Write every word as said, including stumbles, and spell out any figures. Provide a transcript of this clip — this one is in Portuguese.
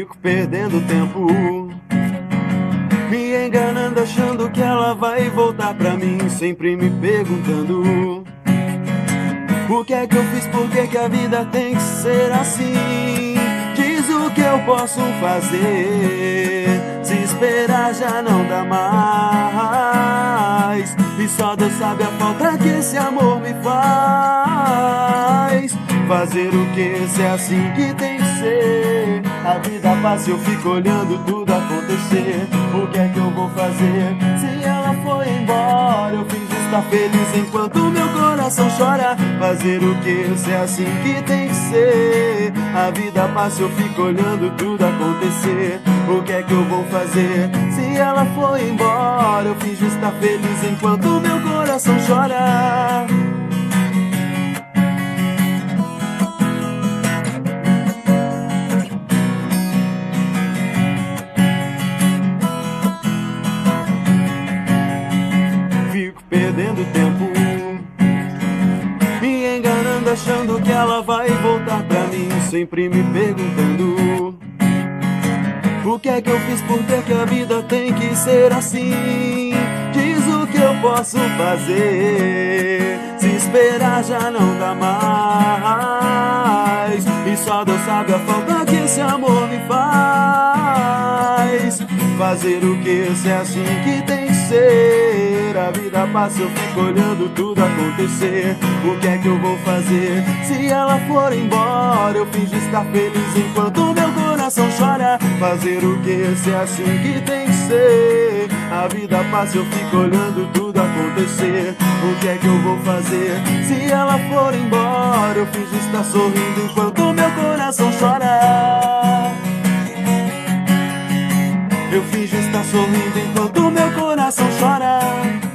Fico perdendo tempo, me enganando, achando que ela vai voltar pra mim, sempre me perguntando o que é que eu fiz, por que que a vida tem que ser assim. Diz o que eu posso fazer, se esperar já não dá mais, e só Deus sabe a falta que esse amor me faz. Fazer o que, se é assim que tem que ser, a vida passa e eu fico olhando tudo acontecer. O que é que eu vou fazer se ela for embora? Eu finjo estar feliz enquanto meu coração chora. Fazer o que, se é assim que tem que ser, a vida passa e eu fico olhando tudo acontecer. O que é que eu vou fazer se ela for embora? Eu finjo estar feliz enquanto meu coração chora. Fico perdendo tempo, me enganando, achando que ela vai voltar pra mim, sempre me perguntando o que é que eu fiz, por que que a vida tem que ser assim. Diz o que eu posso fazer, se esperar já não dá mais, e só Deus sabe a falta que esse amor me faz. Fazer o que, se é assim que tem que ser, a vida passa eu fico olhando tudo acontecer. O que é que eu vou fazer se ela for embora? Eu finjo estar feliz enquanto meu coração chora. Fazer o que, se é assim que tem que ser, a vida passa eu fico olhando tudo acontecer. O que é que eu vou fazer se ela for embora? Eu finjo estar sorrindo enquanto meu coração chora. Eu finjo estar sorrindo enquanto meu coração chora.